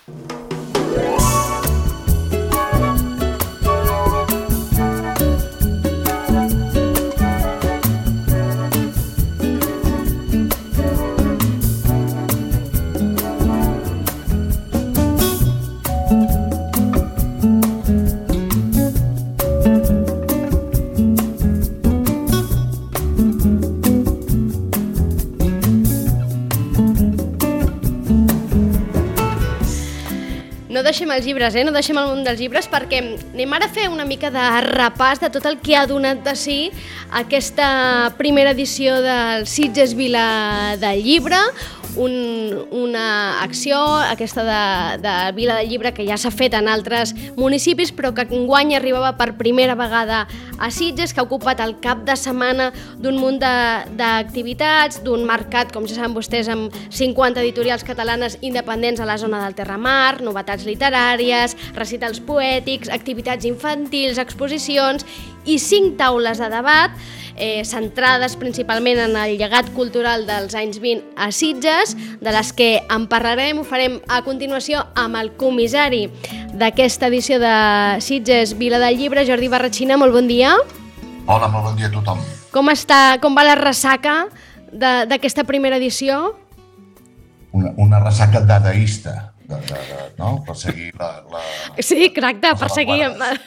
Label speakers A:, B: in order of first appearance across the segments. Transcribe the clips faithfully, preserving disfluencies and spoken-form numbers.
A: No deixem els llibres, eh? No deixem el món dels llibres, perquè anem ara a fer una mica de repàs de tot el que ha donat de si aquesta primera edició del Sitges Vila del Llibre, un, una acció, aquesta de, de Vila del Llibre, que ja s'ha fet en altres municipis, però que enguany arribava per primera vegada a Sitges, que ha ocupat el cap de setmana d'un munt d'activitats, d'un mercat, com ja saben vostès, amb cinquanta editorials catalanes independents a la zona del Terramar, novetats literàries, recitals poètics, activitats infantils, exposicions i cinc taules de debat eh, centrades principalment en el llegat cultural dels anys vint a Sitges, de les que en parlarem, ho farem a continuació amb el comissari d'aquesta edició de Sitges Vila del Llibre, Jordi Barratxina. Molt bon dia.
B: Hola, molt bon dia a tothom.
A: Com està, com va la ressaca d'aquesta primera edició?
B: Una, una ressaca dadaista, de, de, de, no? Per seguir la... la
A: sí, correcte, per seguir...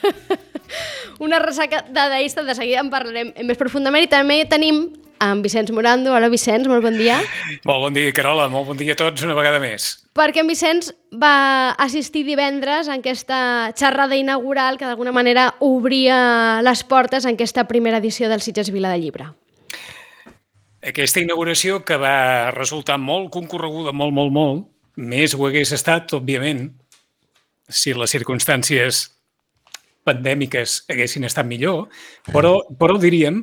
A: Una ressaca dadaista, de seguida en parlarem més profundament, i també tenim en Vicenç Morando. Hola, Vicenç, molt bon dia.
C: Molt bon dia, Carola, molt bon dia a tots una vegada més.
A: Perquè en Vicenç va assistir divendres a aquesta xerrada inaugural que d'alguna manera obria les portes en aquesta primera edició del Sitges Vila del Llibre.
C: Aquesta inauguració, que va resultar molt concorreguda, molt, molt, molt, més ho hagués estat, òbviament, si les circumstàncies pandèmiques haguessin estat millor, però, però diríem,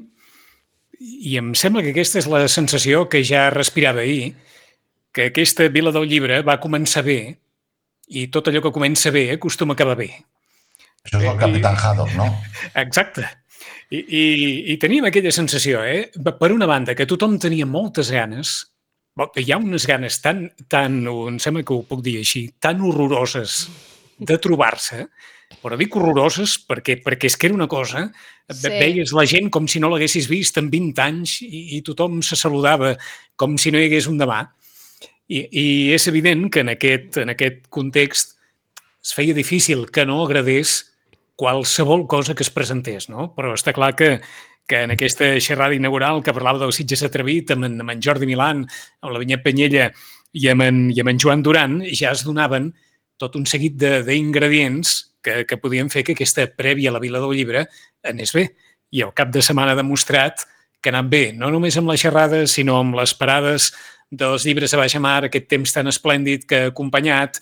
C: i em sembla que aquesta és la sensació que ja respirava ahir, que aquesta Vila del Llibre va començar bé, i tot allò que comença bé acostuma a acabar bé.
B: Això és el Capitán Haddock, no?
C: Exacte. I, i, i teníem aquella sensació, eh? Per una banda, que tothom tenia moltes ganes, hi ha unes ganes tan, tan, em sembla que ho puc dir així, tan horroroses de trobar-se, però dic horroroses perquè, perquè és que era una cosa, sí. Veies la gent com si no l'haguessis vist en vint anys i, i tothom se saludava com si no hi hagués un demà. I, i és evident que en aquest, en aquest context es feia difícil que no agradés qualsevol cosa que es presentés, no? Però està clar que, que en aquesta xerrada inaugural que parlava del Sitges atrevit amb en, amb en Jordi Milán, amb la Vinyet Penyella i amb en, i amb en Joan Duran, ja es donaven tot un seguit d'ingredients que, que podien fer que aquesta prèvia a la Vila del Llibre anés bé. I el cap de setmana ha demostrat que ha anat bé, no només amb les xerrades, sinó amb les parades dels llibres a baixa mar, aquest temps tan esplèndid que ha acompanyat.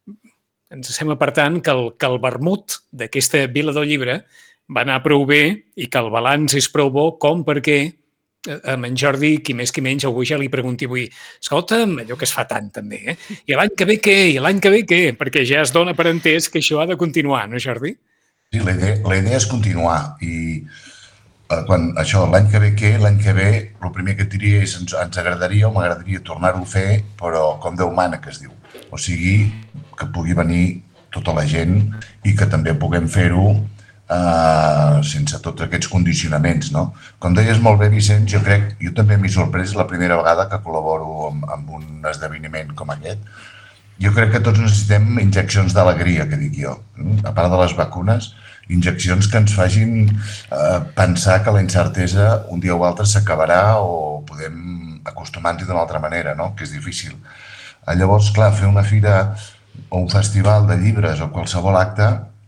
C: Ens sembla, per tant, que el, que el vermut d'aquesta Vila del Llibre va anar prou bé i que el balanç és prou bo com perquè amb en Jordi, qui més qui menys, algú ja li pregunti avui, escolta'm, allò que es fa tant també, eh? I l'any que ve què? I l'any que ve què? Perquè ja es dona per entès que això ha de continuar, no, Jordi?
B: Sí, la idea, la idea és continuar i eh, quan això, l'any que ve què? L'any que ve, el primer que et diria és ens, ens agradaria o m'agradaria tornar-ho a fer, però com Déu mana, que es diu. O sigui, que pugui venir tota la gent i que també puguem fer-ho Uh, sense tots aquests condicionaments, no? Com deies molt bé, Vicenç, jo crec, jo també m'he sorprès la primera vegada que col·laboro amb, amb un esdeveniment com aquest. Jo crec que tots necessitem injeccions d'alegria, que dic jo. A part de les vacunes, injeccions que ens facin uh, pensar que la incertesa un dia o altre s'acabarà o podem acostumar-nos d'una altra manera, no? Que és difícil. Llavors, clar, fer una fira o un festival de llibres o qualsevol acte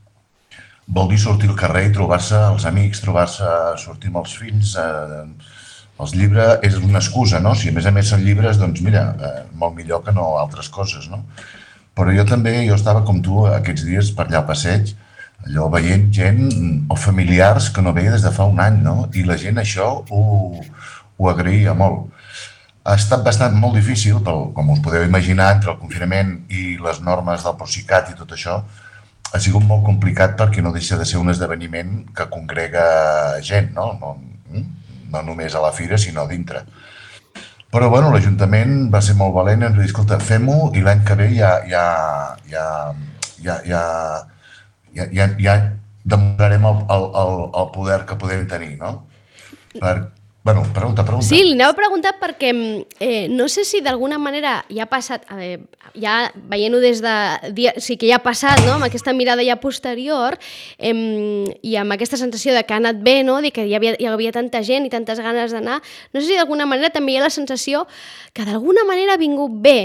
B: vol dir sortir al carrer i trobar-se els amics, trobar-se, sortir amb els fills. Eh, els llibres és una excusa, no? Si a més a més són llibres, doncs mira, eh, molt millor que no altres coses, no? Però jo també, jo estava com tu aquests dies per allà al passeig, allò veient gent o familiars que no veia des de fa un any, no? I la gent això ho, ho agraïa molt. Ha estat bastant molt difícil, pel, com us podeu imaginar, entre el confinament i les normes del Procicat i tot això, ha sigut molt complicat perquè no deixa de ser un esdeveniment que congrega gent, no? No, no només a la fira, sinó dintre. Però, bueno, l'Ajuntament va ser molt valent i ens va dir, escolta, fem-ho i l'any que ve ja, ja, ja, ja, ja, ja, ja, ja demostrarem el, el, el, el poder que podem tenir, no? Per, bueno, pregunta, pregunta.
A: Sí, li anava a preguntar perquè eh, no sé si d'alguna manera ja ha passat, a veure, ja veient-ho des de... Sí que ja ha passat, no?, amb aquesta mirada ja posterior eh, i amb aquesta sensació de que ha anat bé, no?, de que hi havia, hi havia tanta gent i tantes ganes d'anar. No sé si d'alguna manera també hi ha la sensació que d'alguna manera ha vingut bé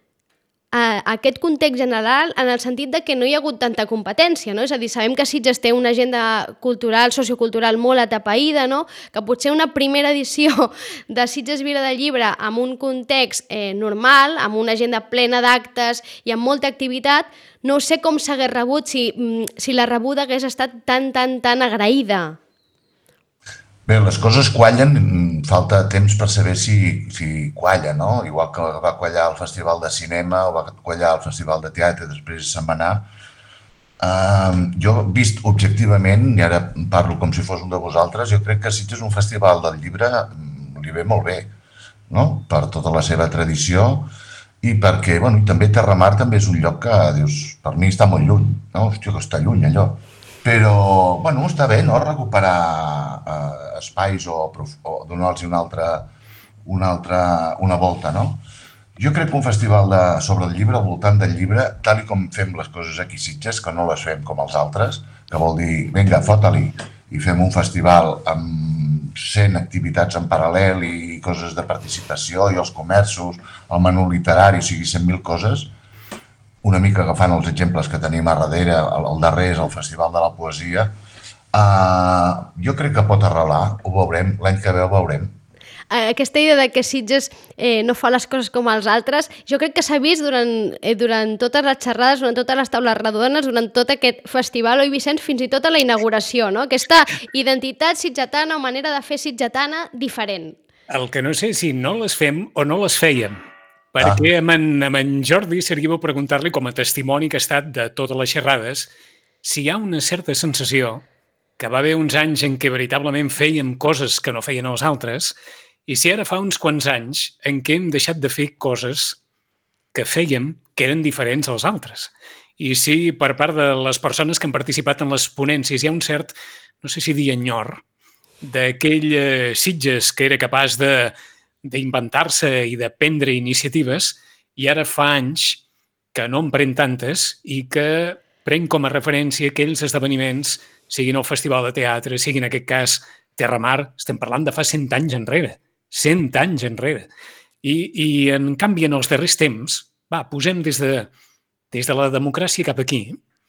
A: a aquest context general en el sentit de que no hi ha hagut tanta competència, no? És a dir, sabem que Sitges té una agenda cultural, sociocultural molt atapeïda, no? Que potser una primera edició de Sitges Vila del Llibre amb un context eh, normal, amb una agenda plena d'actes i amb molta activitat, no sé com s'hagués rebut, si, si la rebuda hagués estat tan, tan, tan agraïda.
B: Bé, les coses quallen, falta temps per saber si, si qualla, no? Igual que va quallar el Festival de Cinema o va quallar el Festival de Teatre, després se'n va anar. Uh, jo, vist objectivament, i ara parlo com si fos un de vosaltres, jo crec que Sitges és un festival del llibre, li ve molt bé, no? Per tota la seva tradició i perquè, bueno, també Terramar també és un lloc que, dius, per mi està molt lluny, no? Hòstia, que està lluny allò. Però, bueno, està bé, no?, recuperar eh, espais o, o donar-los una altra, una altra, una volta, no? Jo crec que un festival de, sobre el llibre, al voltant del llibre, tal com fem les coses aquí a Sitges, que no les fem com els altres, que vol dir, vinga, fota-li, i fem un festival amb cent activitats en paral·lel i coses de participació i els comerços, el menú literari, o sigui, cent mil coses, una mica agafant els exemples que tenim a darrere, el, el darrer és el Festival de la Poesia, uh, jo crec que pot arrelar, ho veurem, l'any que ve ho veurem.
A: Aquesta idea de que Sitges eh, no fa les coses com els altres, jo crec que s'ha vist durant, eh, durant totes les xerrades, durant totes les taules redones, durant tot aquest festival, oi Vicenç, fins i tot a la inauguració, no? Aquesta identitat sitgetana o manera de fer sitgetana diferent.
C: El que no sé si no les fem o no les fèiem. Perquè amb en, amb en Jordi seria bo preguntar-li, com a testimoni que ha estat de totes les xerrades, si hi ha una certa sensació que va haver uns anys en què veritablement fèiem coses que no feien els altres i si ara fa uns quants anys en què hem deixat de fer coses que fèiem que eren diferents als altres. I si per part de les persones que han participat en les ponències hi ha un cert, no sé si dir enyor, d'aquell eh, Sitges que era capaç de d'inventar-se i de prendre iniciatives i ara fa anys que no en pren tantes i que pren com a referència aquells esdeveniments, siguin el Festival de Teatre, siguin en aquest cas Terramar, estem parlant de fa cent anys enrere, cent anys enrere. I, i en canvi, en els darrers temps, va, posem des de, des de la democràcia cap aquí,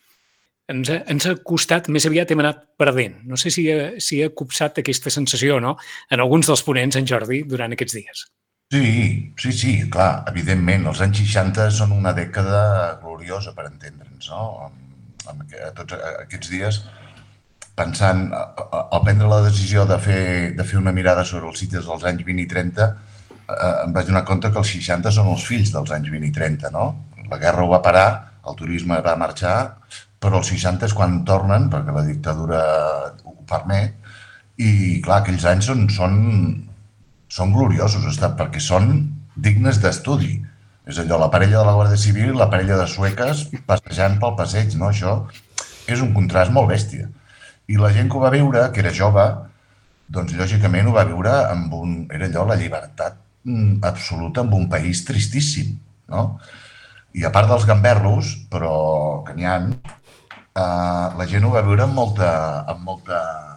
C: ens ha, ens ha costat, més aviat hem anat perdent. No sé si ha, si ha copsat aquesta sensació o no en alguns dels ponents, en Jordi, durant aquests dies.
B: Sí, sí, sí, clar, evidentment. Els anys seixanta són una dècada gloriosa, per entendre'ns, no? Amb, amb tots aquests dies, pensant, al prendre la decisió de fer, de fer una mirada sobre els Sitges dels anys vint i trenta, eh, em vaig donar compte que els seixanta són els fills dels anys vint i trenta, no? La guerra ho va parar, el turisme va marxar, però els seixanta és quan tornen, perquè la dictadura ho permet, i clar, aquells anys són, són, són gloriosos, perquè són dignes d'estudi. És allò, la parella de la Guàrdia Civil i la parella de sueques passejant pel passeig, no? Això és un contrast molt bèstia. I la gent que ho va viure, que era jove, doncs lògicament ho va viure amb un... Era allò, la llibertat absoluta amb un país tristíssim, no? I a part dels gamberros, però que n'hi ha, Uh, la gent ho va viure amb molta, amb molta,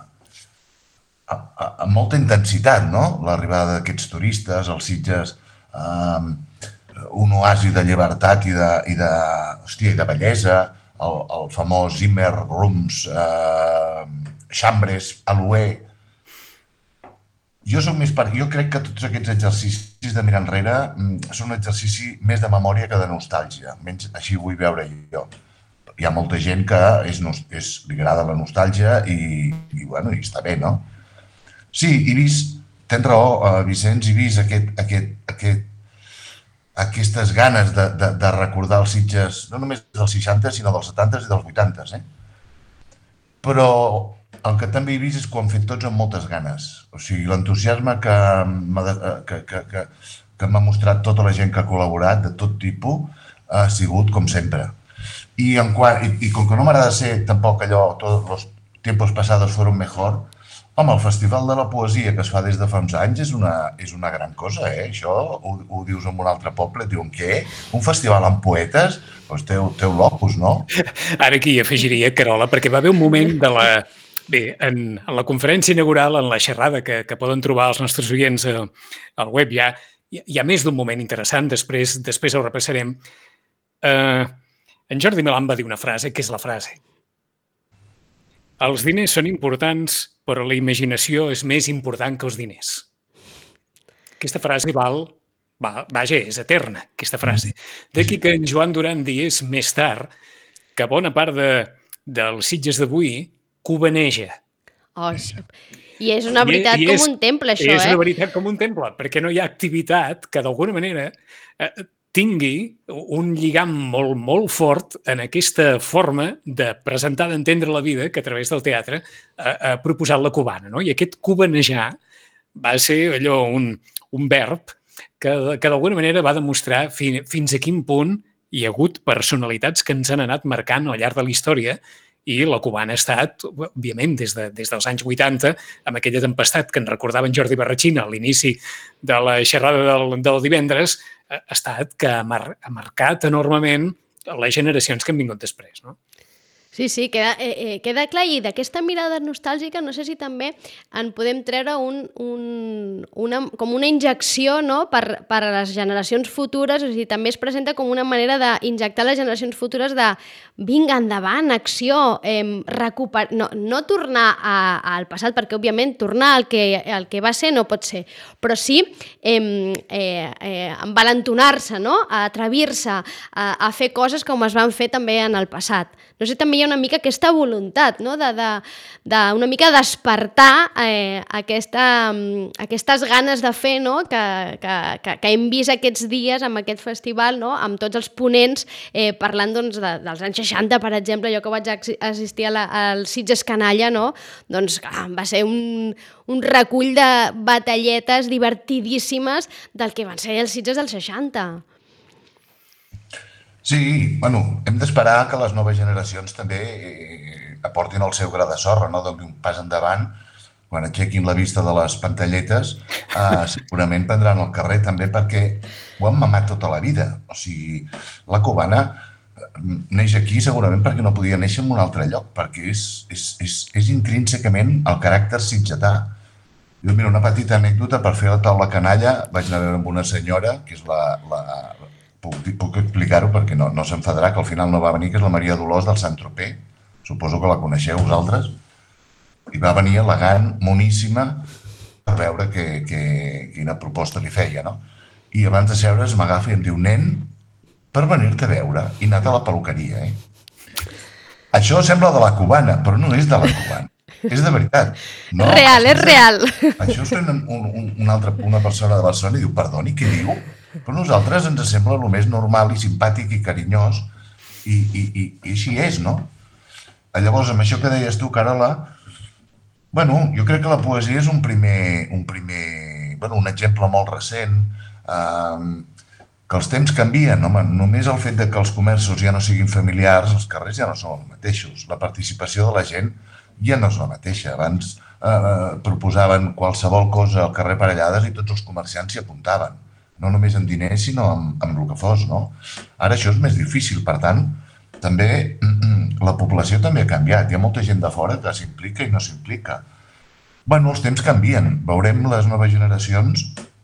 B: amb molta intensitat, no? L'arribada d'aquests turistes, els Sitges, uh, un oasi de llibertat i de, i de, hòstia, i de bellesa, el, el famós Zimmer, Rooms, uh, Chambres, Aloué. Jo soc més per... Jo crec que tots aquests exercicis de mirar enrere són un exercici més de memòria que de nostàlgia, menys així ho vull veure jo. Hi ha molta gent que és, és, li agrada la nostàlgia i, i, bueno, i està bé, no? Sí, he vist, tens raó, uh, Vicenç, he vist aquest, aquest, aquest, aquestes ganes de, de, de recordar els Sitges, no només dels seixanta, sinó dels setanta i dels vuitanta, eh? Però el que també he vist és que ho han fet tots amb moltes ganes. O sigui, l'entusiasme que, que, que, que, que m'ha mostrat tota la gent que ha col·laborat, de tot tipus, ha sigut com sempre. I, en quant, i, i com que no m'agrada ser tampoc allò, tots els tiempos passados fueron mejor, home, el Festival de la Poesia que es fa des de fa uns anys és una, és una gran cosa, eh? Això ho, ho dius en un altre poble, et diuen, què? Un festival amb poetes? Doncs teu, teu locus, no?
C: Ara aquí afegiria, Carola, perquè va haver un moment de la... Bé, en, en la conferència inaugural, en la xerrada que, que poden trobar els nostres oients al, al web, hi ha, hi ha més d'un moment interessant, després, després ho repassarem. Uh, en Jordi Melan va dir una frase, que és la frase: els diners són importants, però la imaginació és més important que els diners. Aquesta frase val, va, vaja, és eterna, aquesta frase. D'aquí que en Joan Duran digués més tard que bona part de, dels Sitges d'avui cubaneja.
A: Oh, I és una veritat I, i és, com un temple, això,
C: és
A: eh?
C: És una veritat com un temple, perquè no hi ha activitat que d'alguna manera eh, tingui un lligam molt, molt fort en aquesta forma de presentar, d'entendre la vida que a través del teatre ha, ha proposat la cubana, no? I aquest cubanejar va ser allò un, un verb que, que d'alguna manera va demostrar fi, fins a quin punt hi ha hagut personalitats que ens han anat marcant al llarg de la història. I la cubana ha estat, òbviament, des, de, des dels anys vuitanta, amb aquella tempestat que ens recordava en Jordi Barrachina a l'inici de la xerrada del, del divendres, ha estat que ha, mar, ha marcat enormement les generacions que han vingut després, no?
A: Sí, sí, queda, eh, eh, queda clar, i d'aquesta mirada nostàlgica no sé si també en podem treure un, un, una, com una injecció, no? per, per a les generacions futures, o sigui, també es presenta com una manera d'injectar les generacions futures de vinga, endavant, acció, eh, recuperar, no, no tornar a, al passat, perquè òbviament tornar al que, al que va ser no pot ser, però sí eh, eh, eh, envalentonar-se, no? Atrevir-se a, a fer coses com es van fer també en el passat. No sé, també hi ha una mica aquesta voluntat, no? de, de, de una mica despertar eh, aquesta, aquestes ganes de fer, no? que, que, que, que hem vist aquests dies amb aquest festival, no? Amb tots els ponents eh, parlant doncs, de, dels anys seixanta, per exemple, jo que vaig assistir a la, al Sitges Canalla, no? Doncs clar, va ser un, un recull de batalletes divertidíssimes del que van ser els Sitges dels seixanta.
B: Sí, bueno, hem d'esperar que les noves generacions també eh, aportin el seu gra de sorra, no? Donin un pas endavant, quan aixequin la vista de les pantalletes, eh, segurament prendran el carrer també perquè ho han mamat tota la vida. O sigui, la cubana neix aquí segurament perquè no podia néixer en un altre lloc, perquè és, és, és, és intrínsecament el caràcter sitgetà. Jo, mira, una petita anècdota per fer la taula canalla, vaig anar a veure amb una senyora, que és la... la Puc, puc explicar-ho perquè no, no s'enfadarà, que al final no va venir, que és la Maria Dolors del Saint-Tropez. Suposo que la coneixeu vosaltres. I va venir elegant, moníssima, per veure que, que, quina proposta li feia, no? I abans de seure's m'agafa i em diu, nen, per venir-te a veure, i anat a la peluqueria, eh? Això sembla de la cubana, però no és de la cubana. És de veritat. No,
A: real, és real.
B: Això és un, un, un altre, una persona de Barcelona i diu, perdoni, què diu? Però a nosaltres ens sembla el més normal i simpàtic i carinyós i, i, i, i així és, no? Llavors, amb això que deies tu, Carola, bueno, jo crec que la poesia és un primer, un primer, bueno, un exemple molt recent, eh, que els temps canvien, home, només el fet de que els comerços ja no siguin familiars, els carrers ja no són els mateixos, la participació de la gent ja no és la mateixa. Abans eh, proposaven qualsevol cosa al carrer Parellades i tots els comerciants s'hi apuntaven. No només en diners, sinó amb, amb el que fos, no? Ara això és més difícil, per tant, també la població també ha canviat. Hi ha molta gent de fora que s'implica i no s'implica. Bueno, els temps canvien. Veurem les noves generacions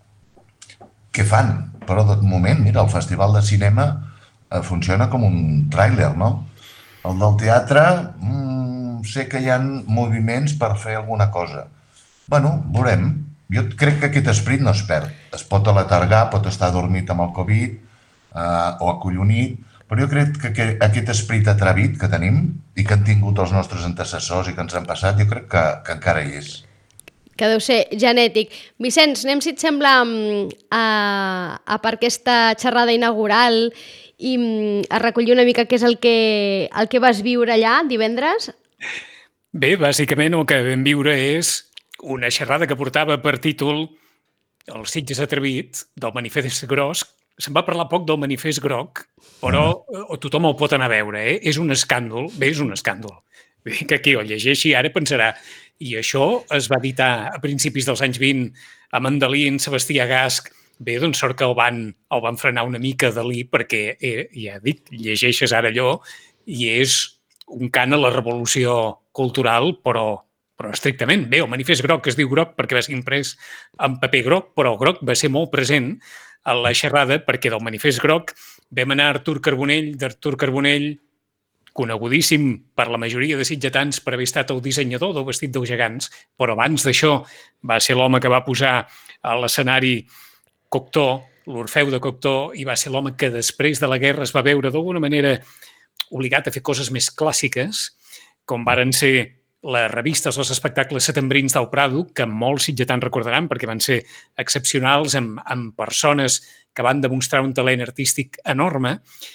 B: què fan. Però, de moment, mira, el Festival de Cinema eh, funciona com un tràiler, no? El del teatre, mmm, sé que hi ha moviments per fer alguna cosa. Bueno, veurem. Jo crec que aquest esperit no es perd. Es pot alatargar, pot estar adormit amb el Covid eh, o acollonit, però jo crec que aquest esperit atrevit que tenim i que han tingut els nostres antecessors i que ens han passat, jo crec que, que encara hi és.
A: Que deu ser genètic. Vicenç, anem, si et sembla, a, a per aquesta xerrada inaugural i a recollir una mica què és el que, el que vas viure allà divendres?
C: Bé, bàsicament el que vam viure és una xerrada que portava per títol el Sitges Atrevit, del Manifest Gros, se'n va parlar poc del Manifest Groc, però uh-huh. tothom el pot anar a veure, eh? És un escàndol, bé, és un escàndol. Que qui ho llegeixi ara pensarà, i això es va editar a principis dels anys vint a Mandalín, Sebastià Gasch. Bé, doncs sort que el van, el van frenar una mica Dalí, perquè, eh, ja dic, llegeixes ara allò i és un cant a la revolució cultural, però, però estrictament. Bé, el Manifest Groc es diu groc perquè va ser imprès en paper groc, però el groc va ser molt present a la xerrada perquè del Manifest Groc vam anar a Artur Carbonell, d'Artur Carbonell, conegudíssim per la majoria de sitgetans per haver estat el dissenyador del vestit dels gegants, però abans d'això va ser l'home que va posar a l'escenari Cocteau, l'Orfeu de Cocteau, i va ser l'home que després de la guerra es va veure d'alguna manera obligat a fer coses més clàssiques, com varen ser les revistes, els espectacles setembrins del Prado, que molts sitgetans recordaran perquè van ser excepcionals amb, amb persones que van demostrar un talent artístic enorme,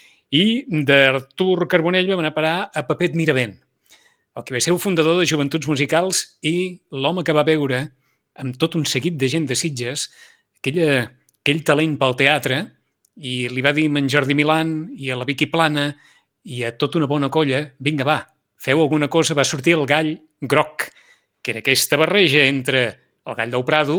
C: i d'Artur Carbonell vam anar a parar a Pepet Miravent, el que va ser el fundador de Joventuts Musicals i l'home que va veure amb tot un seguit de gent de Sitges aquella, aquell talent pel teatre, i li va dir a en Jordi Milán i a la Vicky Plana i a tota una bona colla, vinga, va, feu alguna cosa. Va sortir el Gall Groc, que era aquesta barreja entre el Gall del Prado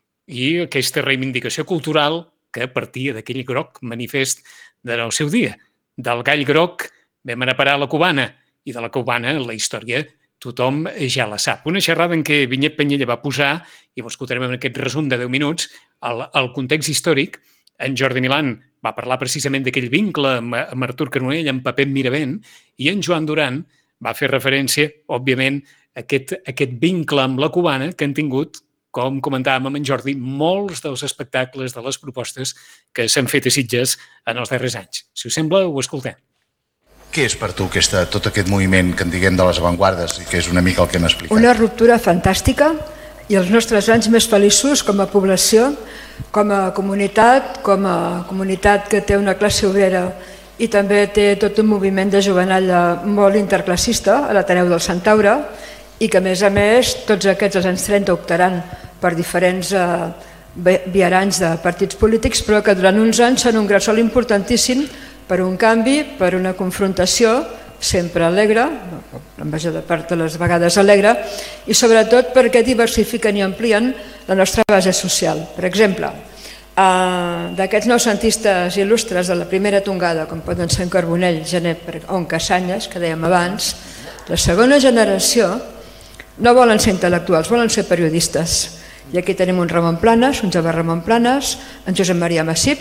C: i aquesta reivindicació cultural que partia d'aquell groc manifest del seu dia. Del Gall Groc vam anar a parar a la Cubana, i de la Cubana la història tothom ja la sap. Una xerrada en què Vinyet Penyella va posar, i ho escoltarem en aquest resum de deu minuts, el, el context històric. En Jordi Milán va parlar precisament d'aquell vincle amb, amb Artur Carbonell, amb Pepet Miravent, i en Joan Duran va fer referència, òbviament, a aquest, a aquest vincle amb la Cubana que han tingut, com comentàvem amb en Jordi, molts dels espectacles, de les propostes que s'han fet a Sitges en els darrers anys. Si us sembla, ho escoltem.
B: Què és per tu aquesta, tot aquest moviment que en diguem de les avantguardes i que és una mica el que hem explicat?
D: Una ruptura fantàstica i els nostres anys més feliços com a població, com a comunitat, com a comunitat que té una classe obrera i també té tot un moviment de jovenalla molt interclassista a l'Ateneu del Centaure, i que a més a més tots aquests als anys trenta optaran per diferents eh, viaranys de partits polítics, però que durant uns anys són un gresol importantíssim per un canvi, per una confrontació sempre alegre, la major part de les vegades alegre, i sobretot perquè diversifiquen i amplien la nostra base social. Per exemple, eh, d'aquests noucentistes il·lustres de la primera tongada, com poden ser en Carbonell, Gené o en Cassanyes, que dèiem abans, la segona generació no volen ser intel·lectuals, volen ser periodistes. I aquí tenim un Ramon Planes, un Jove Ramon Planes, en Josep Maria Massip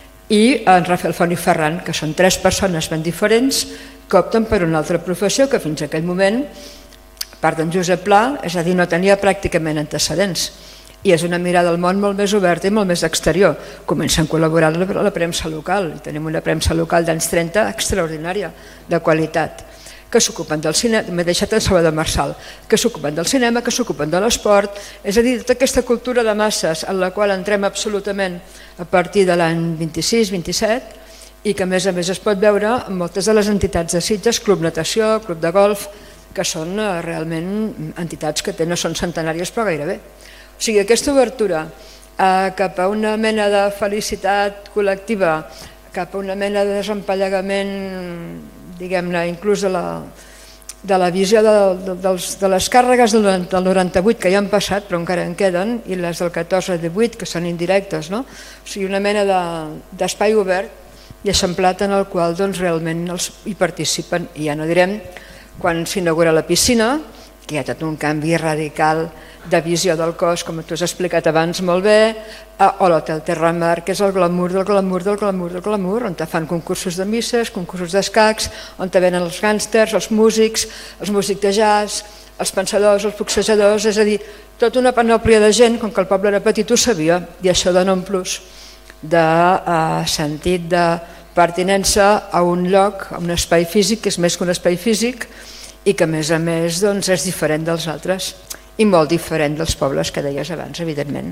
D: i en Rafael Font i Ferran, que són tres persones ben diferents que opten per una altra professió que fins a aquell moment, a part d'en Josep Pla, és a dir, no tenia pràcticament antecedents. I és una mirada al món molt més oberta i molt més exterior. Comencen a col·laborar a la premsa local, i tenim una premsa local d'anys trenta extraordinària, de qualitat, que s'ocupen del cinema, m'he deixat en Salvador Marçal, que s'ocupen del cinema, que s'ocupen de l'esport, és a dir, tota aquesta cultura de masses en la qual entrem absolutament a partir de l'any vint-i-sis vint-i-set i que a més a més es pot veure en moltes de les entitats de Sitges, Club Natació, Club de Golf, que són realment entitats que no són centenàries però gairebé. O sigui, aquesta obertura eh, cap a una mena de felicitat col·lectiva, cap a una mena de desempallegament, diguem-ne, inclús de la, de la visió de, de, dels, de les càrregues del, del noranta-vuit que ja han passat però encara en queden, i les del catorze divuit que són indirectes, no? O sigui, una mena d'espai de, obert i eixamplat en el qual doncs, realment els, hi participen, i ja no direm quan s'inaugura la piscina, que hi ha tot un canvi radical de visió del cos, com tu has explicat abans molt bé, o l'Hotel Terramar, que és el glamour del glamour del glamour del glamour, on te fan concursos de misses, concursos d'escacs, on te venen els gàngsters, els músics, els músics de jazz, els pensadors, els boxejadors, és a dir, tota una panòplia de gent, com que el poble era petit ho sabia, i això dona un plus de eh, sentit de pertinença a un lloc, a un espai físic, que és més que un espai físic, i que a més a més doncs, és diferent dels altres i molt diferent dels pobles que deies abans, evidentment.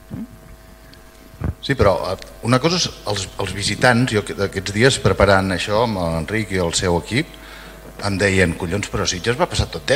B: Sí, però una cosa és els, els visitants, jo aquests dies preparant això amb l'Enric i el seu equip, em deien, collons, però Sitges va passar tot teu.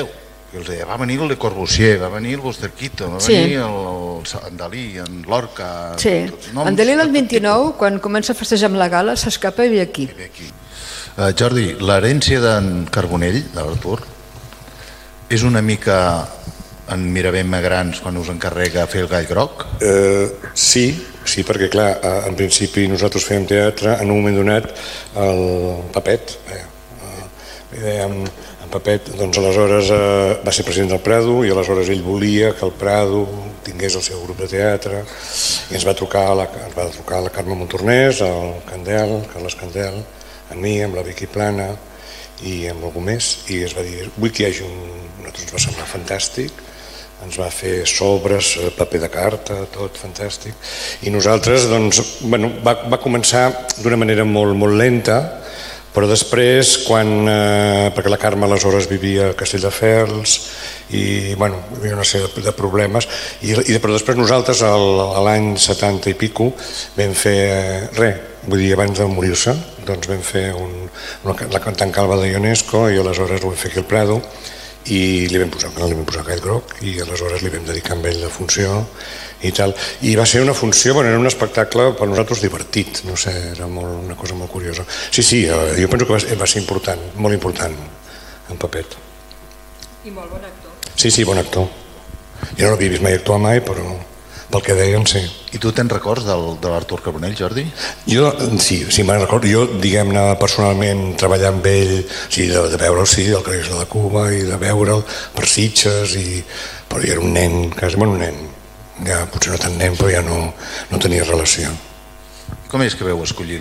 B: I els deia, va venir el Le Corbusier, va venir el Buster-Quito, va venir en Dalí, en Lorca...
D: Sí, en Dalí l'any vint-i-nou, quan comença a festejar amb la gala, s'escapa i ve aquí.
B: Jordi, l'herència d'en Carbonell, d'Artur, és una mica en Mirabent Magrans quan us encarrega fer el Gall Groc?
E: Sí, sí, perquè clar, en principi nosaltres fèiem teatre, en un moment donat el Papet, li dèiem... En Papet, doncs aleshores va ser president del Prado i aleshores ell volia que el Prado tingués el seu grup de teatre i ens va trucar la, ens va trucar la Carme Montornès, el Candel, Carles Candel, a mi, amb la Vicky Plana i amb algú més, i es va dir, vull que hi hagi un... A nosaltres ens va semblar fantàstic, ens va fer sobres, paper de carta, tot fantàstic, i nosaltres, doncs, bueno, va, va començar d'una manera molt, molt lenta, però després, quan, eh, perquè la Carme aleshores vivia a Castelldefels i bueno, hi havia una sèrie de problemes, i, i però després nosaltres l'any setanta i pico vam fer eh, res, vull dir, abans de morir-se, doncs vam fer un, una, la cantant calva de Ionesco i aleshores ho vam fer aquí al Prado i li vam posar, li vam posar Gall Groc i aleshores li vam dedicar amb ell la funció i tal, i va ser una funció, bueno, era un espectacle per nosaltres divertit, no sé, era molt, una cosa molt curiosa. Sí, sí, jo penso que va, va ser important, molt important, en Papet.
D: I molt bon actor.
E: Sí, sí, bon actor. Jo no l'havia vist mai actuar mai, però pel que deien, sí.
B: I tu tens records del, de l'Artur Carbonell, Jordi?
E: Jo, sí, sí, me'n recordo. Jo, diguem-ne, personalment, treballar amb ell, sí, de, de veure'l, sí, al Carrer de Cuba, i de veure'l per Sitges, i... però jo era un nen, quasi, bueno, un nen, ja potser no tan nen, però ja no, no tenia relació.
B: Com és que veu escollir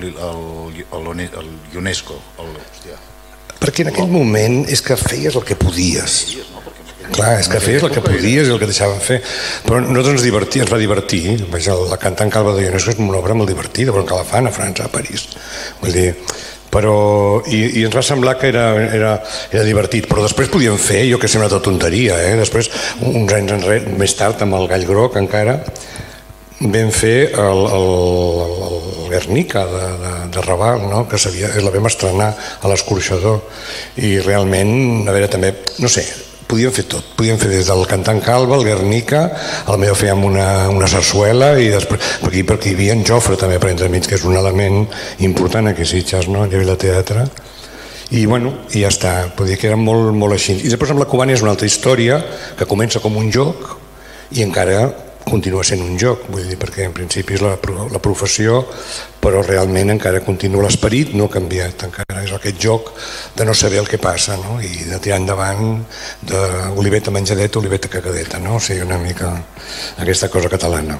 B: l'UNESCO?
E: Perquè en aquell moment és que feies el que podies. Clar, és que feies el que podies i el que deixaven fer. Però nosaltres ens, divertia, ens va divertir. La cantant calva de Ionesco és una obra molt divertida, però que la fan a França, a París. Vull dir, però, i, i ens va semblar que era, era, era divertit, però després podíem fer, jo que sé, una tota tonteria, eh? Després, uns anys enrere, més tard, amb el Gall Groc encara, vam fer el, el, el Guernica de, de, de Raval, no? Que sabia, la vam estrenar a l'Escorxador, i realment, a veure, també, no sé, podíem fer tot, podíem fer des del Cantant Calva, el Guernica, potser fèiem una, una sarsuela i després, per aquí, per aquí hi havia en Jofre també per entremig, que és un element important aquí a Sitges, no? A nivell de teatre, i bueno, i ja està, vull dir que era molt, molt així. I després amb la Cubana és una altra història que comença com un joc i encara continua sent un joc, vull dir, perquè en principi és la, la professió, però realment encara continua l'esperit, no ha canviat, encara és aquest joc de no saber el que passa, no? I de tirar endavant d'oliveta menjadeta, oliveta cagadeta, no? O sigui, una mica aquesta cosa catalana.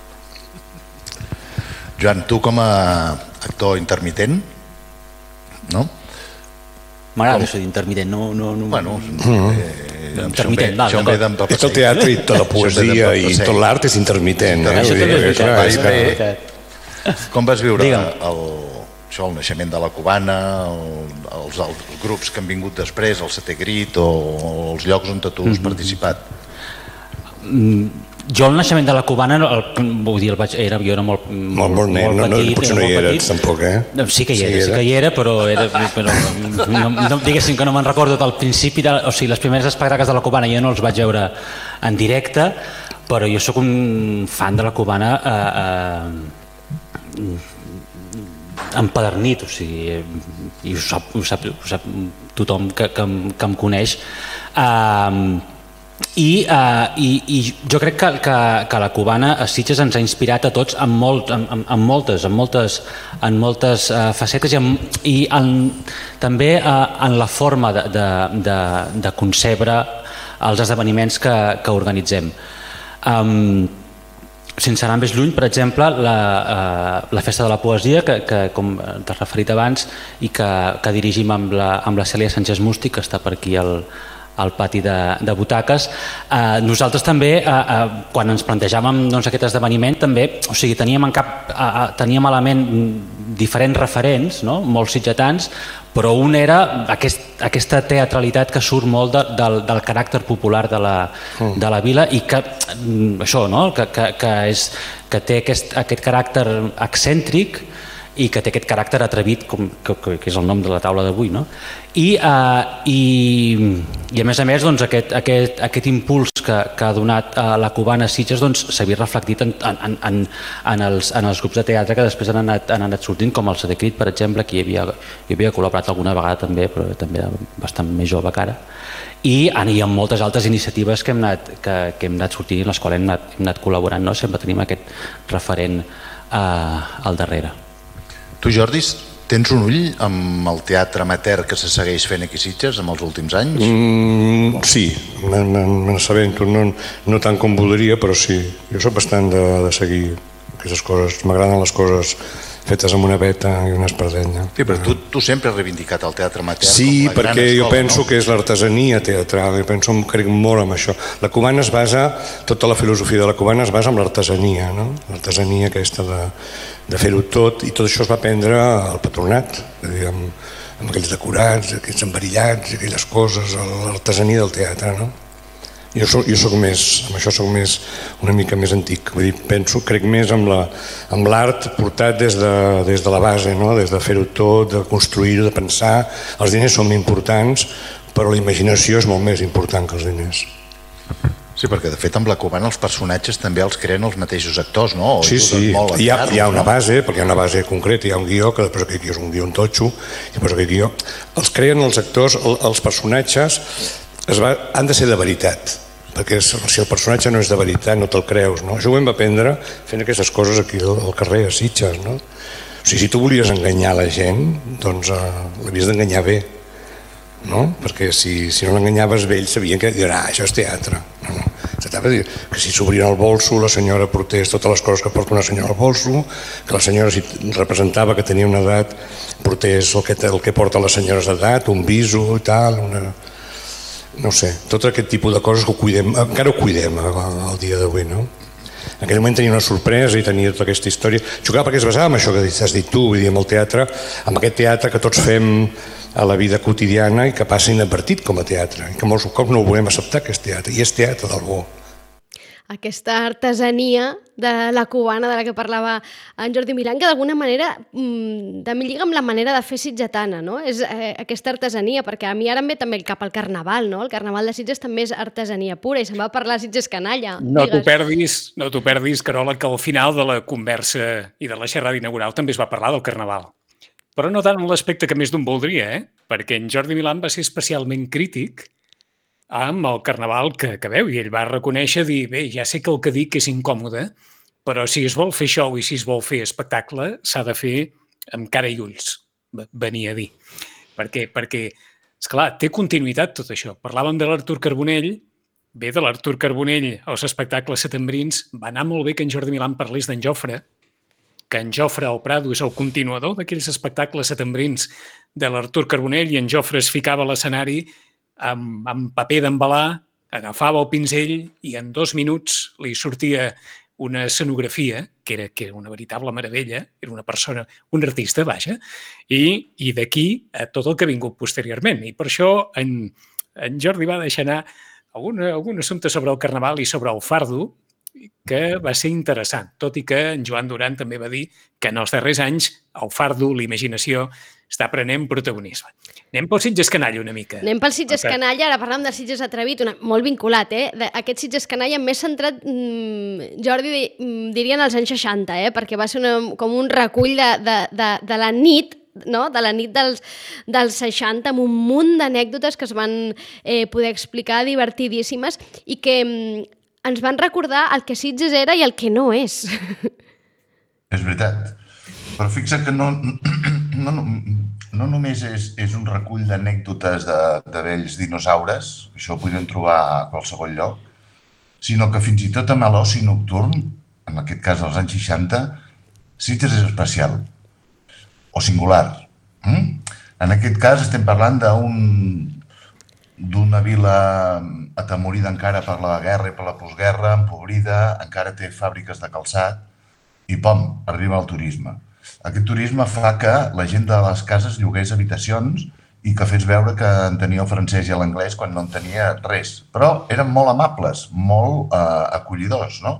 B: Joan, tu com a actor intermitent, no?
F: M'agrada això d'intermitent, no... no, no...
B: Bueno, eh,
F: intermitent, va,
B: d'acord.
E: És el teatre i tota la poesia i tot l'art és intermitent, eh?
F: Això també és veritat.
B: Com vas viure el, això, el naixement de la Cubana, el, els, els grups que han vingut després, el Setè Grit o els llocs on tu has participat?
F: Jo el naixement de la Cubana, el, vull dir, el vaig, era, jo era molt,
E: molt, molt, molt
F: petit.
E: No, potser no hi eres tampoc, eh?
F: Sí que hi era, sí, sí que hi era, però, era, però no, no, diguéssim que no me'n recordo del principi, de, o sigui, les primeres espectacles de la Cubana jo no els vaig veure en directe, però jo sóc un fan de la Cubana eh, eh, empadernit, o sigui, i ho sap, ho sap, ho sap tothom que, que, que em coneix. Eh, I, uh, i, i jo crec que, que, que la Cubana a Sitges ens ha inspirat a tots en, molt, en, en, en moltes, en moltes, en moltes uh, facetes i, en, i en, també uh, en la forma de, de, de, de concebre els esdeveniments que, que organitzem. Um, sense anar més lluny, per exemple, la, uh, la Festa de la Poesia, que, que com t'has referit abans, i que, que dirigim amb la, amb la Cèlia Sánchez Musti, que està per aquí al al pati de, de butaques. Eh, nosaltres també, eh, eh, quan ens plantejàvem doncs, aquest esdeveniment, també, o sigui, teníem en cap, eh, teníem a la ment diferents referents, no? Molts sitgetans, però un era aquest, aquesta teatralitat que surt molt de, del, del caràcter popular de la, mm. de la vila i que, això, no? que, que, que, és, que té aquest, aquest caràcter excèntric i que té aquest caràcter atrevit, com, que, que és el nom de la taula d'avui, no? I, uh, i, i a més a més doncs, aquest, aquest, aquest impuls que, que ha donat uh, la Cubana a Sitges doncs, s'ha vist reflectit en, en, en, en, els, en els grups de teatre que després han anat, han anat sortint, com el Sedecrit, per exemple, que hi havia, hi havia col·laborat alguna vegada també, però també bastant més jove que ara. I hi ha moltes altres iniciatives que hem anat, que, que hem anat sortint i en les quals hem anat, hem anat col·laborant, no? Sempre tenim aquest referent uh, al darrere.
G: Tu, Jordi, tens un ull amb el teatre amateur que se segueix fent aquí a Sitges en els últims anys?
E: Mm, sí, me n'assabento, no, no tant com voldria, però sí. Jo soc bastant de, de seguir aquestes coses. M'agraden les coses fetes amb una veta i una espardenya.
G: Sí, però tu, tu sempre has reivindicat el teatre amateur.
E: Sí,
G: com la
E: perquè
G: gran
E: jo
G: escola,
E: penso
G: no?
E: que és l'artesania teatral, jo penso, crec molt en això. La cubana es basa, tota la filosofia de la cubana es basa en l'artesania, no? L'artesania aquesta de, de fer-ho tot, i tot això es va aprendre al patronat, diguem, amb aquells decorats, aquells embarillats, aquelles coses, l'artesania del teatre, no? Jo soc, jo soc més, amb això soc més, una mica més antic, vull dir, penso, crec més amb la, amb l'art portat des de, des de la base, no? Des de fer-ho tot, de construir-ho, de pensar. Els diners són importants, però la imaginació és molt més important que els diners.
G: Sí, perquè de fet amb la cubana els personatges també els creen els mateixos actors, no? O
E: sí, sí, hi ha, hi ha una base, perquè hi ha una base concreta, hi ha un guió, que després aquest guió és un guió un totxo, i després aquest guió... Els creen els actors, els personatges, es va, han de ser de veritat, perquè si el personatge no és de veritat no te'l creus, no? Això ho hem d'aprendre fent aquestes coses aquí al carrer a Sitges, no? O sigui, si tu volies enganyar la gent, doncs eh, l'havies d'enganyar bé, no? Perquè si, si no l'enganyaves bé, ells sabien que diran, ah, això és teatre, no, no. S'acaba de dir que si s'obrien el bolso la senyora portés totes les coses que porta una senyora al bolso, que la senyora si representava que tenia una edat portés el que, el que porta les senyores d'edat, un viso i tal, una... no sé, tot aquest tipus de coses que ho cuidem, encara ho cuidem al dia d'avui, no? En aquell moment tenia una sorpresa i tenia tota aquesta història. Jugava perquè es basava en això que has dit tu, vull dir, amb el teatre, amb aquest teatre que tots fem a la vida quotidiana i que passa inadvertit com a teatre, i que molts cops no ho volem acceptar, que és teatre, i és teatre del bo.
A: Aquesta artesania de la cubana de la que parlava en Jordi Milán, que d'alguna manera també lliga amb la manera de fer sitgetana, no? És eh, aquesta artesania, perquè a mi ara em ve també cap al carnaval, no? El carnaval de Sitges també és artesania pura i se'n va parlar a Sitges Canalla.
C: No t'ho perdis, no t'ho perdis, Carola, que al final de la conversa i de la xerrada inaugural també es va parlar del carnaval. Però no tant en l'aspecte que més d'un voldria, eh? Perquè en Jordi Milán va ser especialment crític amb el carnaval que, que veu, i ell va reconèixer, dir, bé, ja sé que el que dic és incòmode, però si es vol fer show i si es vol fer espectacle, s'ha de fer amb cara i ulls, venia a dir. Per què? Perquè, esclar, té continuïtat tot això. Parlàvem de l'Artur Carbonell, bé, de l'Artur Carbonell als espectacles setembrins, va anar molt bé que en Jordi Milán parlés d'en Jofre, que en Jofre al Prado és el continuador d'aquells espectacles setembrins de l'Artur Carbonell, i en Jofre es ficava a l'escenari amb, amb paper d'embalar, agafava el pinzell i en dos minuts li sortia una escenografia, que era, que era una veritable meravella, era una persona, un artista, vaja, i, i d'aquí a tot el que ha vingut posteriorment. I per això en, en Jordi va deixar anar algun, algun assumpte sobre el carnaval i sobre el fardo, que va ser interessant, tot i que en Joan Duran també va dir que en els darrers anys el fardo, l'imaginació, està prenent protagonisme. Anem pel Sitges Canalla una mica.
A: Anem pel Sitges okay. Canalla, ara parlàvem del Sitges Atrevit, una, molt vinculat, eh? Aquest Sitges Canalla més centrat, mmm, Jordi, diria en els anys seixanta, eh? Perquè va ser una, com un recull de, de, de, de la nit, no? De la nit dels, dels seixanta, amb un munt d'anècdotes que es van eh, poder explicar, divertidíssimes, i que mm, ens van recordar el que Sitges era i el que no és.
B: És veritat. Però fixa't que no, no, no, no només és, és un recull d'anècdotes de, de vells dinosaures, això ho podem trobar a qualsevol lloc, sinó que fins i tot amb l'oci nocturn, en aquest cas als anys seixanta, Sitges és especial o singular. Mm? En aquest cas estem parlant d'un d'una vila atemorida encara per la guerra i per la postguerra, empobrida, encara té fàbriques de calçat i pom, arriba el turisme. Aquest turisme fa que la gent de les cases llogués habitacions i que fes veure que en tenia el francès i l'anglès quan no en tenia res. Però eren molt amables, molt eh, acollidors, no?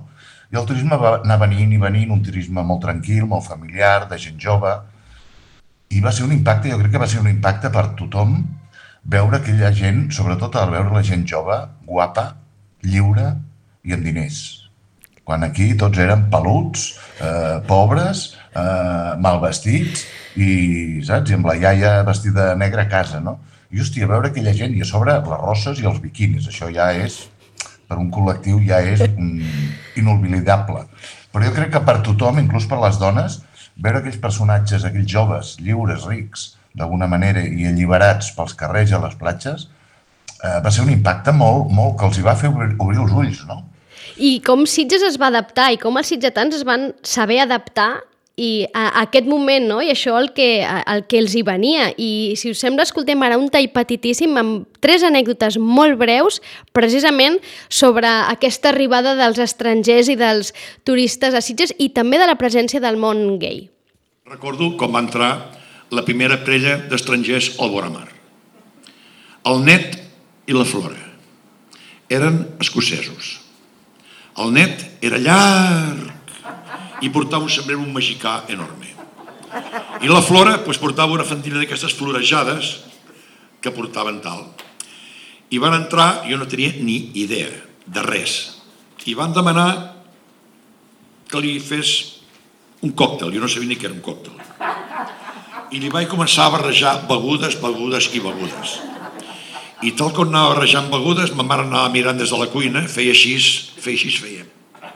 B: I el turisme va anar venint i venint, un turisme molt tranquil, molt familiar, de gent jove, i va ser un impacte, jo crec que va ser un impacte per tothom, veure aquella gent, sobretot al veure la gent jove, guapa, lliure i amb diners. Quan aquí tots eren peluts, eh, pobres, eh, mal vestits i, saps, i amb la iaia vestida de negre a casa, no? I, hòstia, veure aquella gent i a sobre les rosses i els biquinis, això ja és, per un col·lectiu ja és mm, inolvidable. Però jo crec que per tothom, inclús per les dones, veure aquells personatges, aquells joves, lliures, rics, d'alguna manera, i alliberats pels carrers i a les platges, eh, va ser un impacte molt, molt que els hi va fer obrir, obrir els ulls, no?
A: I com Sitges es va adaptar i com els sitgetans es van saber adaptar i a, a aquest moment, no? I això el que, el que els hi venia. I si us sembla, escoltem ara un tall petitíssim amb tres anècdotes molt breus precisament sobre aquesta arribada dels estrangers i dels turistes a Sitges i també de la presència del món gai.
H: Recordo com va entrar la primera parella d'estrangers al vora mar. El Net i la Flora eren escocesos. El Net era llarg i portava un sombrero un mexicà enorme. I la Flora pues, portava una fendina d'aquestes florejades que portaven tal. I van entrar, jo no tenia ni idea de res. I van demanar que li fes un còctel, jo no sabia ni què era un còctel. I li vaig començar a barrejar begudes, begudes i begudes. I tal com anava barrejant begudes, ma mare anava mirant des de la cuina, feia així, feia així, feia.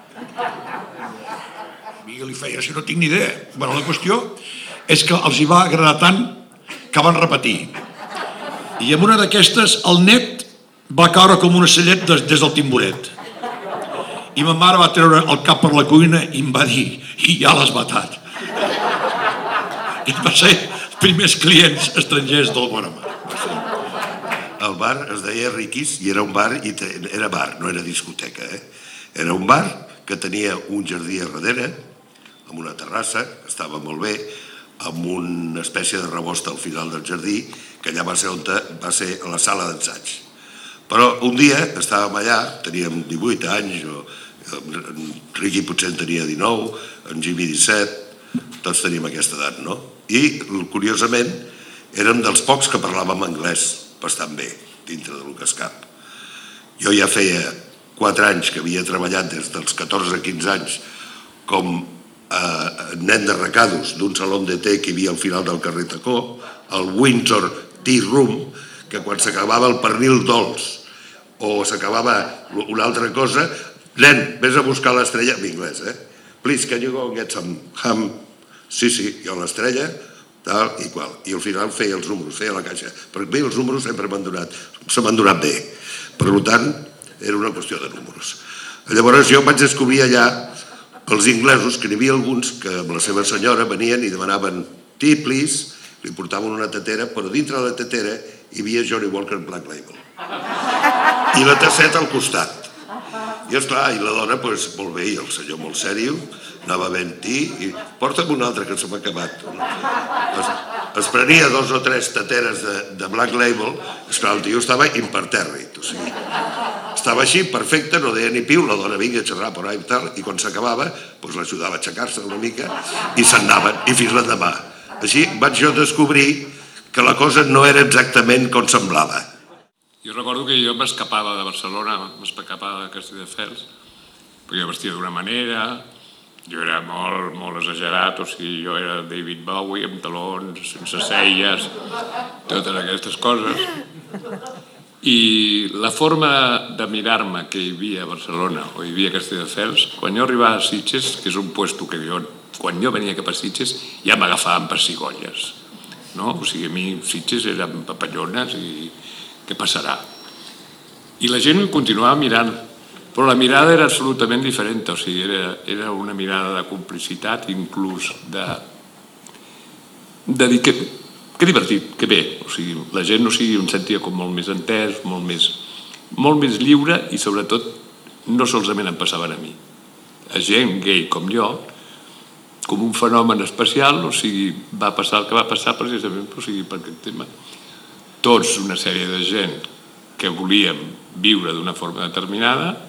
H: I li feia, si no tinc ni idea. Bueno, la qüestió és que els hi va agradar tant que van repetir. I en una d'aquestes, el Net va caure com un ocellet des, des del timboret. I ma mare va treure el cap per la cuina i em va dir, i ja l'has matat. I va ser els primers clients estrangers del vora mar.
I: El bar es deia Riquis i era un bar, i era bar, no era discoteca, eh? Era un bar que tenia un jardí a darrere, amb una terrassa, que estava molt bé, amb una espècie de rebost al final del jardí, que allà va ser on va ser a la sala d'ensaig. Però un dia estàvem allà, teníem divuit anys, o, en Riqui potser en tenia dinou, en Jimmy disset, tots teníem aquesta edat, no? I, curiosament, érem dels pocs que parlàvem anglès bastant bé, dintre del que es cap. Jo ja feia quatre anys que havia treballat des dels catorze a quinze anys com eh, nen de recados d'un saló de té que hi havia al final del carrer Tacó, el Windsor Tea Room, que quan s'acabava el pernil dolç o s'acabava una altra cosa, nen, vés a buscar l'estrella, en anglès, eh? Please, can you go and get some ham? Sí, sí, jo l'estrella, tal i qual. I al final feia els números, feia la caixa. Perquè bé, els números sempre m'han donat, se m'han donat bé. Per tant, era una qüestió de números. Llavors jo vaig descobrir allà els inglesos, que n'hi havia alguns que amb la seva senyora venien i demanaven tea, please, li portaven una tetera, però dintre de la tetera hi havia Johnny Walker Black Label. I la tasseta al costat. I esclar, i la dona, doncs, molt bé, i el senyor molt sèrio, anava ben tea, i porta'm un altre que se m'ha acabat. Es, es prenia dos o tres teteres de, de Black Label, esclar, el tio estava impertèrrit, o sigui, estava així, perfecte, no deia ni piu, la dona vinga a xerrar per ahí i tal, i quan s'acabava, doncs l'ajudava a aixecar-se una mica, i se'n anaven, i fins l'endemà. Així vaig jo descobrir que la cosa no era exactament com semblava.
J: Jo recordo que jo m'escapava de Barcelona, m'escapava de Castelldefels, perquè jo vestia d'una manera, jo era molt, molt exagerat, o sigui, jo era David Bowie amb talons, sense celles, totes aquestes coses. I la forma de mirar-me que hi havia a Barcelona o hi havia a Castelldefels, quan jo arribava a Sitges, que és un puesto que jo, quan jo venia cap a Sitges, ja m'agafaven per cigolles, no? O sigui, a mi Sitges eren papallones i què passarà? I la gent continuava mirant, però la mirada era absolutament diferent, o sigui, era, era una mirada de complicitat, inclús de, de dir que, que divertit, que bé, o sigui, la gent, o sigui, em sentia com molt més entès, molt més, molt més lliure i sobretot no solament em passaven a mi. A gent gay com jo, com un fenomen especial, o sigui, va passar el que va passar precisament, o sigui, per aquest tema. Tots una sèrie de gent que volíem viure d'una forma determinada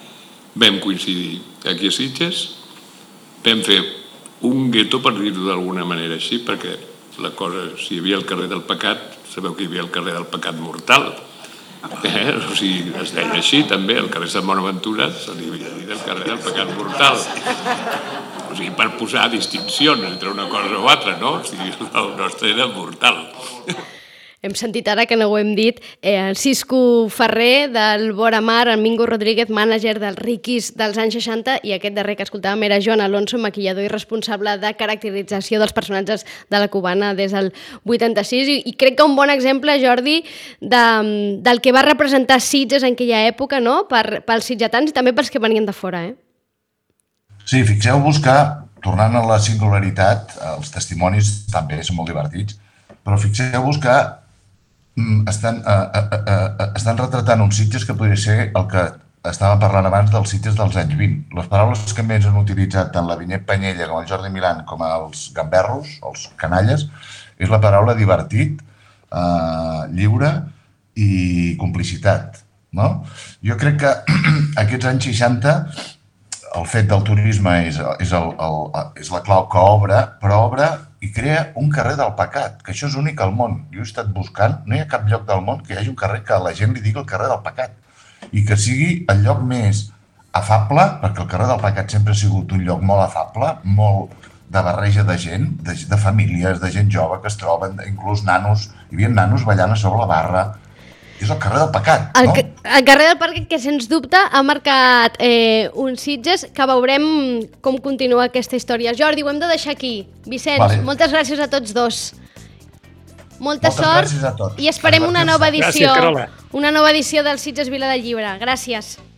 J: vam coincidir aquí a Sitges, vam fer un gueto, per dir-ho d'alguna manera així, perquè la cosa, si hi havia el carrer del Pecat, sabeu que hi havia el carrer del Pecat Mortal, eh? O sigui, es deia així també, el carrer Sant Bonaventura se li havia dit el carrer del Pecat Mortal. O sigui, per posar distincions entre una cosa o altra, no? O sigui, el nostre era mortal.
A: Hem sentit ara que no ho hem dit, eh, el Cisco Ferrer del Vora Mar, el Mingo Rodríguez, mànager dels Riquis dels anys seixanta, i aquest darrer que escoltàvem era Joan Alonso, maquillador i responsable de caracterització dels personatges de la cubana des del vuitanta-sis, i, i crec que un bon exemple, Jordi, de, del que va representar Sitges en aquella època, no?, per, pels sitgetans i també pels que venien de fora, eh?
B: Sí, fixeu-vos que, tornant a la singularitat, els testimonis també són molt divertits, però fixeu-vos que Estan, uh, uh, uh, estan retratant uns Sitges que podria ser el que estàvem parlant abans dels Sitges dels anys vint. Les paraules que més han utilitzat tant la Vinyet Panyella com el Jordi Milán com els gamberros, els canalles, és la paraula divertit, uh, lliure i complicitat. No? Jo crec que aquests anys seixanta el fet del turisme és, és, el, el, és la clau que obre, però obre i crea un carrer del pecat, que això és únic al món. Jo he estat buscant, no hi ha cap lloc del món que hi hagi un carrer que la gent li digui el carrer del pecat i que sigui el lloc més afable, perquè el carrer del pecat sempre ha sigut un lloc molt afable, molt de barreja de gent, de, de famílies, de gent jove que es troben, inclús nanos, hi havia nanos ballant a sobre la barra. És el carrer del pecat, no?
A: El, el carrer del pecat que, sens dubte, ha marcat eh, uns Sitges que veurem com continua aquesta història. Jordi, ho hem de deixar aquí. Vicenç, vale. Moltes gràcies a tots dos. Molta
B: Moltes
A: sort
B: gràcies a tots.
A: I esperem una nova edició.
C: Gràcies, Carola.
A: Una nova edició del Sitges Vila del Llibre. Gràcies.